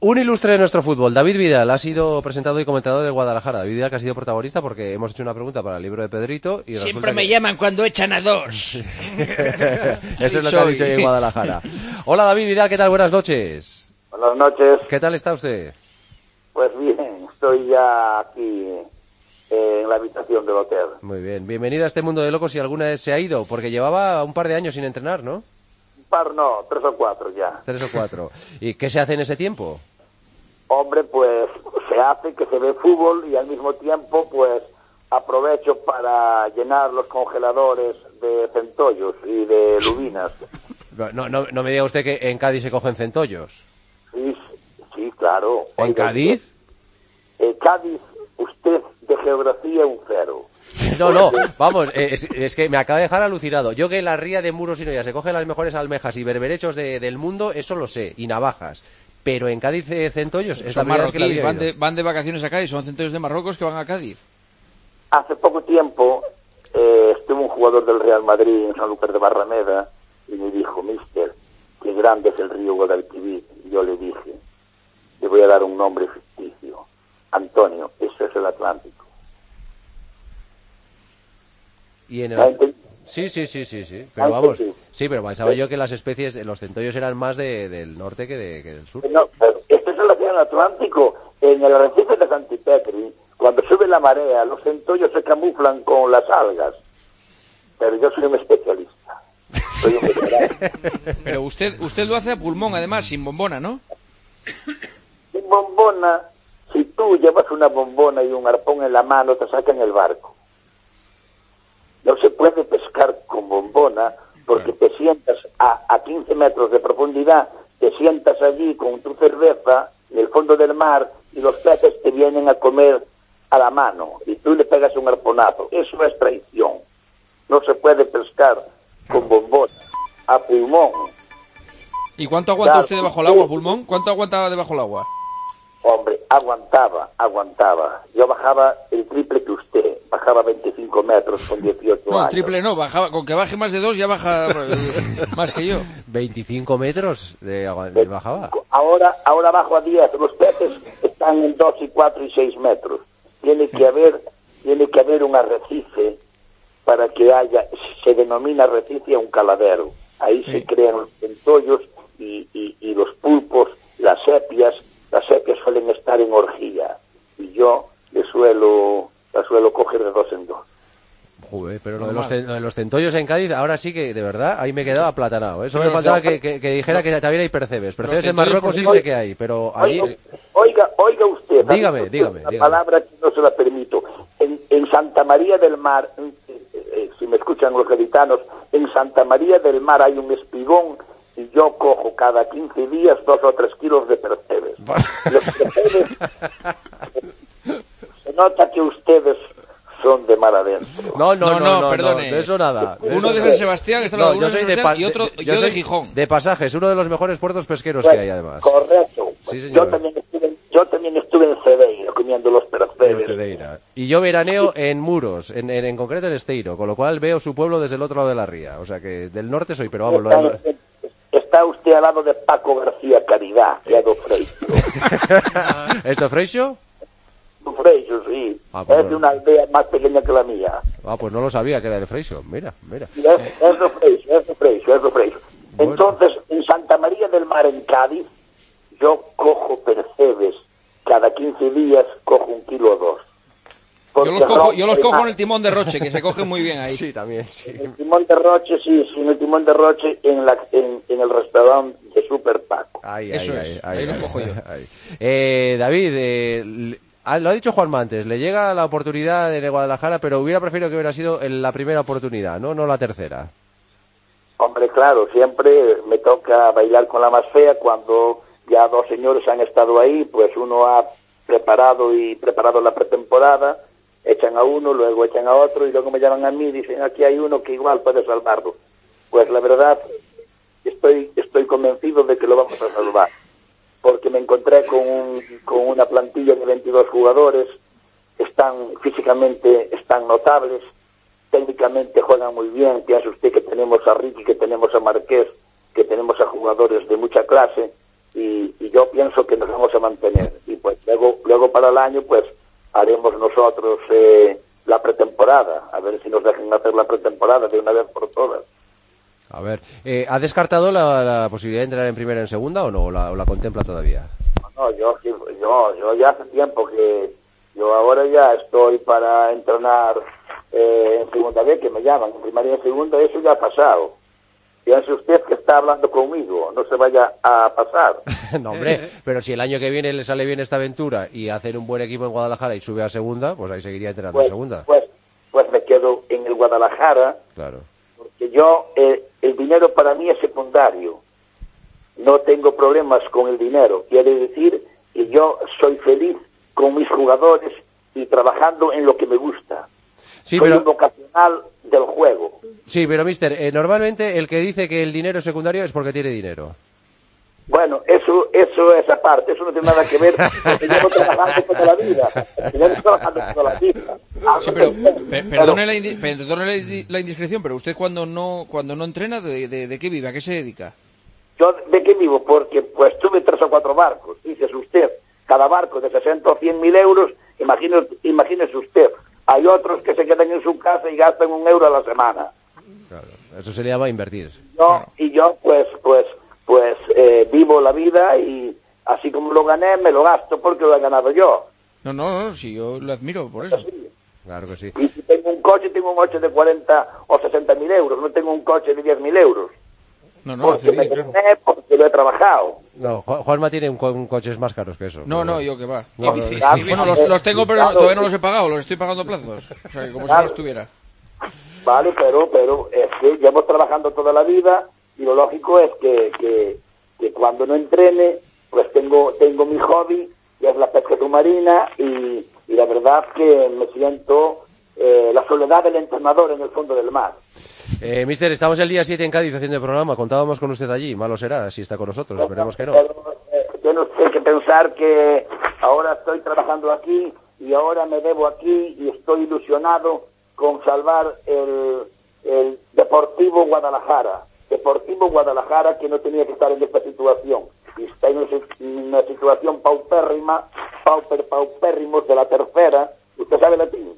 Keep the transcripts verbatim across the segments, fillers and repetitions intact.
Un ilustre de nuestro fútbol, David Vidal, ha sido presentado y comentador del Guadalajara. David Vidal, que ha sido protagonista porque hemos hecho una pregunta para el libro de Pedrito y siempre me que... llaman cuando echan a dos. Eso es lo que ha dicho en Guadalajara. Hola David Vidal, ¿qué tal? Buenas noches. Buenas noches. ¿Qué tal está usted? Pues bien, estoy ya aquí eh, en la habitación del hotel. Muy bien, bienvenido a este mundo de locos. Si alguna vez se ha ido, porque llevaba un par de años sin entrenar, ¿no? Un par no, tres o cuatro ya. Tres o cuatro. ¿Y qué se hace en ese tiempo? Hombre, pues se hace que se ve fútbol y al mismo tiempo pues aprovecho para llenar los congeladores de centollos y de lubinas. No, no, no me diga usted que en Cádiz se cogen centollos. Sí, sí, claro. ¿En Oiga, Cádiz? En Cádiz, usted de geografía un cero. No, no, vamos, es, es que me acaba de dejar alucinado. Yo que en la ría de Muros y Noya se cogen las mejores almejas y berberechos de, del mundo, eso lo sé, y navajas. Pero en Cádiz eh, centollos es son la primera vez que la marroquíes, van había de, van de vacaciones a Cádiz, son centollos de Marruecos que van a Cádiz. Hace poco tiempo eh, estuvo un jugador del Real Madrid en Sanlúcar de Barrameda y me dijo, mister, qué grande es el río Guadalquivir. Y yo le dije, le voy a dar un nombre ficticio. Antonio, eso es el Atlántico. Y en el... Sí, sí, sí, sí, sí. Pero vamos, sí, pero pensaba yo que las especies, los centollos eran más de, del norte que, de, que del sur. No, pero este es el océano Atlántico. En el arrecife de Santipetri, cuando sube la marea, los centollos se camuflan con las algas. Pero yo soy un especialista. Soy un veterano. Pero usted, usted lo hace a pulmón, además, sin bombona, ¿no? Sin bombona, si tú llevas una bombona y un arpón en la mano, te sacan el barco. No se puede pescar con bombona porque te sientas a, a quince metros de profundidad, te sientas allí con tu cerveza en el fondo del mar y los peces te vienen a comer a la mano y tú le pegas un arponazo. Eso es traición. No se puede pescar con bombona, a pulmón. ¿Y cuánto aguanta claro, usted debajo del agua, pulmón? ¿Cuánto aguantaba debajo del agua? Hombre, aguantaba, aguantaba. Yo bajaba el triple que usted. Bajaba veinticinco metros con dieciocho no, años. No, el triple no. Bajaba, con que baje más de dos ya baja más que yo. ¿veinticinco metros de, de bajaba? Ahora, ahora bajo a diez. Los peces están en dos y cuatro y seis metros. Tiene que haber, tiene que haber un arrecife para que haya, se denomina arrecife a un caladero. Ahí sí. Se crean los centollos y, y, y los pulpos, las sepias. Las sepias suelen estar en orgía y yo le suelo, la suelo coger de dos en dos. Joder, pero lo de, los, lo de los centollos en Cádiz, ahora sí que, de verdad, ahí me quedaba aplatanado. ¿eh? Solo me faltaba que, que, que dijera que también hay percebes. Percebes en Marruecos sí sé que hay, pero allí... Oiga, oiga usted. Dígame, usted dígame. Una dígame. palabra que no se la permito. En, en Santa María del Mar, eh, eh, si me escuchan los gaditanos, en Santa María del Mar hay un espigón y yo cojo cada quince días dos o tres kilos de percebes. Los percebes, se nota que ustedes son de mar adentro. No, no, no, no, no, no, perdone. no, de eso nada. De uno eso de San Sebastián, está no, uno yo soy de, de, y otro yo, yo soy de Gijón. De Pasajes, uno de los mejores puertos pesqueros Bueno, que hay, además. Correcto. Sí, señor. Yo también estuve, yo también estuve en Cedeira comiendo los percebes. Cedeira. Y yo veraneo en Muros, en, en, en concreto en Esteiro, con lo cual veo su pueblo desde el otro lado de la ría. O sea que del norte soy, pero vamos... Está, lo de... está usted al lado de Paco García Caridad, que es do Freixo. ¿Es do Freixo? Do Freixo, sí. Ah, pues es no. de una aldea más pequeña que la mía. Ah, pues no lo sabía que era de Freixo. Mira, mira. Es, es do Freixo, es do Freixo, es do Freixo. Bueno. Entonces, en Santa María del Mar, en Cádiz, yo cojo percebes. Cada quince días cojo un kilo o dos. Yo los, cojo, yo los cojo en el timón de Roche, que se coge muy bien ahí. Sí, también, sí. En el timón de Roche, sí, sí, en el timón de Roche, en, la, en, en el restaurante de Super Paco. Ahí, Eso ahí, es, ahí, ahí, ahí lo ahí, cojo yo. Ahí. Eh, David, eh, lo ha dicho Juanma antes, le llega la oportunidad en el Guadalajara, pero hubiera preferido que hubiera sido en la primera oportunidad, ¿no? No la tercera. Hombre, claro, siempre me toca bailar con la más fea cuando ya dos señores han estado ahí, pues uno ha preparado y preparado la pretemporada, echan a uno, luego echan a otro y luego me llaman a mí y dicen, aquí hay uno que igual puede salvarlo. Pues la verdad, estoy estoy convencido de que lo vamos a salvar, porque me encontré con, un, con una plantilla de veintidós jugadores, están físicamente, están notables, técnicamente juegan muy bien, piensa usted que tenemos a Ricky, que tenemos a Marqués, que tenemos a jugadores de mucha clase, y, y yo pienso que nos vamos a mantener. Y pues luego, luego para el año, pues haremos nosotros eh, la pretemporada, a ver si nos dejan hacer la pretemporada de una vez por todas. A ver, eh, ¿ha descartado la, la posibilidad de entrar en primera y en segunda o no? ¿O la, o la contempla todavía? No, yo, yo, yo ya hace tiempo que yo ahora ya estoy para entrenar eh, en segunda vez, que me llaman, en primaria y en segunda, eso ya ha pasado. Piense usted que está hablando conmigo, no se vaya a pasar. No, hombre, pero si el año que viene le sale bien esta aventura y hacer un buen equipo en Guadalajara y sube a segunda, pues ahí seguiría entrenando pues, en segunda. Pues, pues me quedo en el Guadalajara, claro. Porque yo, eh, el dinero para mí es secundario. No tengo problemas con el dinero. Quiere decir que yo soy feliz con mis jugadores y trabajando en lo que me gusta. Sí, soy pero... un vocacional del juego. Sí, pero mister, eh, normalmente el que dice que el dinero es secundario es porque tiene dinero. Bueno, eso eso es aparte, eso no tiene nada que ver, porque llevo trabajando toda la vida. Llevo trabajando toda la vida. Sí, pero, pe perdone, la, indi perdone la, indi la indiscreción, pero usted cuando no cuando no entrena, ¿de, de, de qué vive? ¿A qué se dedica? Yo, ¿de qué vivo? Porque pues tuve tres o cuatro barcos, dices usted, cada barco de sesenta o cien mil euros, imagínese, imagínese usted. Hay otros que se quedan en su casa y gastan un euro a la semana. Claro, eso se le llama invertir. Yo, claro. Y yo, pues, pues, pues, eh, vivo la vida y así como lo gané, me lo gasto porque lo he ganado yo. No, no, no, sí, yo lo admiro por eso. Sí. Claro que sí. Y si tengo un coche, tengo un coche de cuarenta o sesenta mil euros, no tengo un coche de diez mil euros. No, no, porque hace me bien, claro. gané, porque lo he trabajado. No, Juanma tiene un, co un coches más caros que eso. No, pero... no, yo que va. No, y, no, y, no. y, bueno, los, los tengo, pero Claro. todavía no los he pagado, los estoy pagando a plazos. O sea, que como Claro. si no estuviera. Vale, pero pero es que llevo trabajando toda la vida y lo lógico es que, que, que cuando no entrene, pues tengo tengo mi hobby, que es la pesca submarina, y, y la verdad que me siento eh, la soledad del entrenador en el fondo del mar. Eh, mister, estamos el día siete en Cádiz haciendo el programa, contábamos con usted allí, malo será si está con nosotros, esperemos que no. Pero eh, tiene usted que pensar que ahora estoy trabajando aquí y ahora me debo aquí y estoy ilusionado con salvar el, el Deportivo Guadalajara. Deportivo Guadalajara, que no tenía que estar en esta situación. Y está en una situación paupérrima, pauper, paupérrimos de la tercera. ¿Usted sabe latín?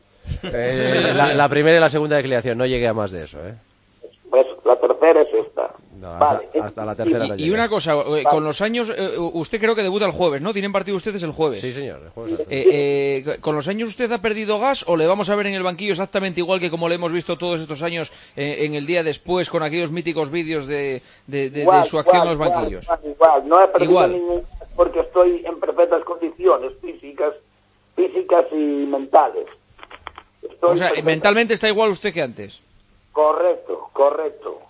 Eh, la, la primera y la segunda declinación, no llegué a más de eso, ¿eh? Pues la tercera es esta. No, hasta, Vale. hasta la tercera no Y, y llegué. una cosa, eh, con los años, eh, usted creo que debuta el jueves, ¿no? ¿Tienen partido ustedes el jueves? Sí, señor. El jueves. Eh, eh, ¿Con los años usted ha perdido gas o le vamos a ver en el banquillo exactamente igual que como le hemos visto todos estos años eh, en el día después con aquellos míticos vídeos de, de, de, igual, de su acción igual, en los banquillos? Igual, igual. No he perdido Igual. ningún porque estoy en perfectas condiciones físicas, físicas y mentales. Estoy O sea, perfecta- mentalmente está igual usted que antes. Correcto, correcto.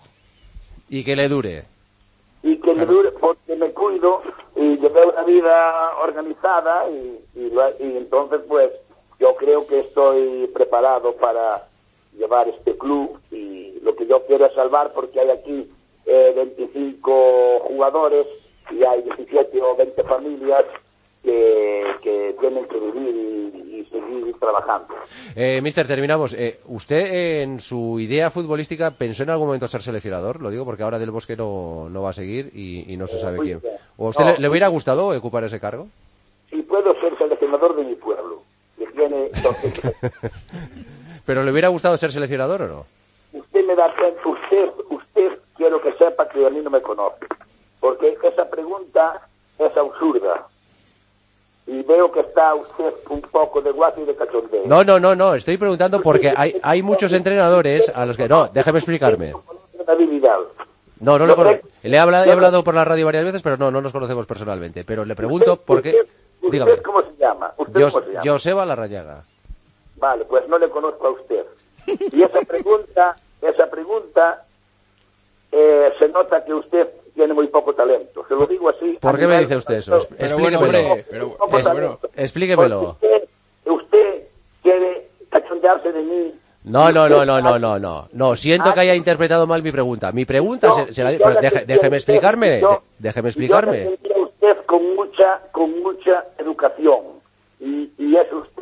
Y que le dure. Y que me dure porque me cuido y llevé una vida organizada y, y, lo- y entonces pues yo creo que estoy preparado para llevar este club y lo que yo quiero es salvar porque hay aquí eh, veinticinco jugadores y hay diecisiete o veinte familias que, que tienen que vivir y, y seguir trabajando. Eh, mister, terminamos. Eh, ¿Usted en su idea futbolística pensó en algún momento ser seleccionador? Lo digo porque ahora Del Bosque no, no va a seguir y, y no se sabe Muy quién. bien. ¿O a usted No, le, le hubiera gustado ocupar ese cargo? Si puedo ser seleccionador de mi pueblo, que tiene doce. ¿Pero le hubiera gustado ser seleccionador o no? Usted me da cuenta, usted, usted quiero que sepa que a mí no me conoce, porque esa pregunta es absurda. Y veo que está usted un poco de guaso y de cachondeo. No, no, no, no. Estoy preguntando porque hay, hay muchos entrenadores a los que... No, déjeme explicarme. David Vidal. No, no lo conozco. Le he hablado, he hablado por la radio varias veces, pero no, no nos conocemos personalmente. Pero le pregunto por qué... ¿Usted, Dígame. usted cómo se llama? ¿Usted Jos- cómo se llama? Joseba Larrañaga. Vale, pues no le conozco a usted. Y esa pregunta, esa pregunta, eh, se nota que usted tiene muy poco talento. Se lo digo así. ¿Por a qué me nivel- dice usted eso? Es- Pero bueno, Explíquemelo. hombre, pero, Poco Es- talento. explíquemelo. Porque Usted, usted quiere cachondearse de mí. No, no, no, no, no, no, no. No, siento que haya interpretado mal mi pregunta. Mi pregunta Yo- se, se la... yo pero la deje- defendí déjeme a usted, explicarme. yo- de- Déjeme Yo explicarme. defendí a usted con mucha, con mucha educación. Y, y es usted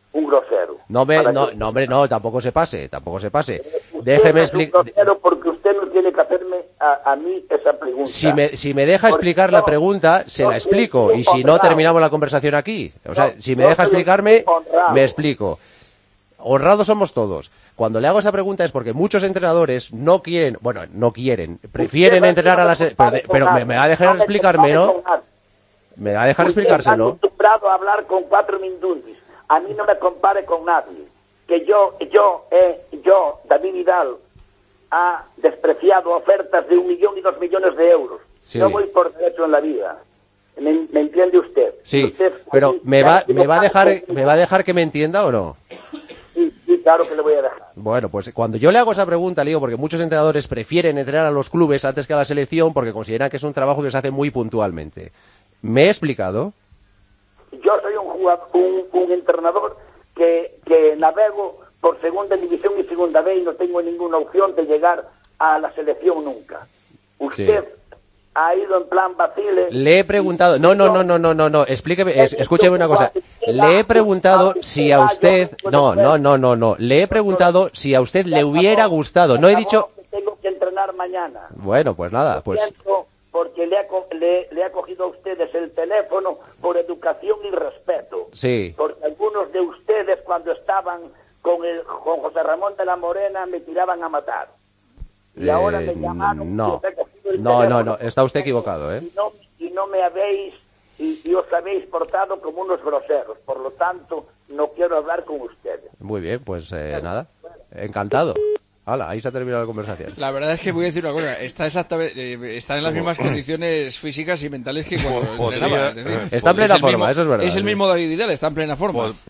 un grosero. No, me, Para no, que- no, hombre, no, tampoco se pase, tampoco se pase. Usted Déjeme es un explicar. grosero porque usted no tiene que hacerme a, a mí esa pregunta. Si me, si me deja Porque explicar yo- la pregunta, se yo la explico. soy Y si no, honrado. terminamos la conversación aquí. O sea, No, si me yo deja soy explicarme, honrado. me explico. Honrados somos todos. Cuando le hago esa pregunta es porque muchos entrenadores no quieren, bueno, no quieren, prefieren Usted entrenar a la no me se- pero, compare con pero me, nadie. me va a dejar No me explicarme, compare ¿no? con nadie. Me va a dejar Usted explicárselo. está acostumbrado a hablar con cuatro mindundis. A mí no me compare con nadie. Que yo, yo, eh, yo, David Vidal, ha despreciado ofertas de un millón y dos millones de euros. Sí. Yo voy por derecho en la vida. ¿Me, me entiende usted? Sí, Usted, pero aquí, me ya va, no me va a dejar, conmigo. me va a dejar que me entienda o no. Sí, sí, claro que le voy a dejar. Bueno, pues cuando yo le hago esa pregunta, le digo, porque muchos entrenadores prefieren entrenar a los clubes antes que a la selección porque consideran que es un trabajo que se hace muy puntualmente. ¿Me he explicado? Yo soy un jugador, un, un entrenador que, que navego por segunda división y segunda B y no tengo ninguna opción de llegar a la selección nunca. Usted Sí. ha ido en plan vacile. Le he preguntado, no, no, no, no, no, no, no, explíqueme, es- escúcheme una cosa. Le he preguntado si a usted, no, no, no, no, no, le he preguntado si a usted le hubiera gustado. No he dicho, Que tengo que entrenar mañana. bueno, pues nada, pues Siento porque le ha, co- le, le ha cogido a ustedes el teléfono por educación y respeto. sí. Porque algunos de ustedes cuando estaban con, el, con José Ramón de la Morena me tiraban a matar. Y Eh, ahora me llamaron no. y os he cogido el No, no, teléfono. no, está usted equivocado, ¿eh? Y no, y no me habéis, y, y os habéis portado como unos groseros. Por lo tanto, no quiero hablar con ustedes. Muy bien, pues eh, nada, encantado. Hala, ahí se ha terminado la conversación. La verdad es que voy a decir una cosa, está exactamente, eh, está en las mismas condiciones físicas y mentales que cuando Podría- entrenaba. Es decir, Está en es plena el forma, mismo- eso es verdad. Es el mismo David Vidal, está en plena forma.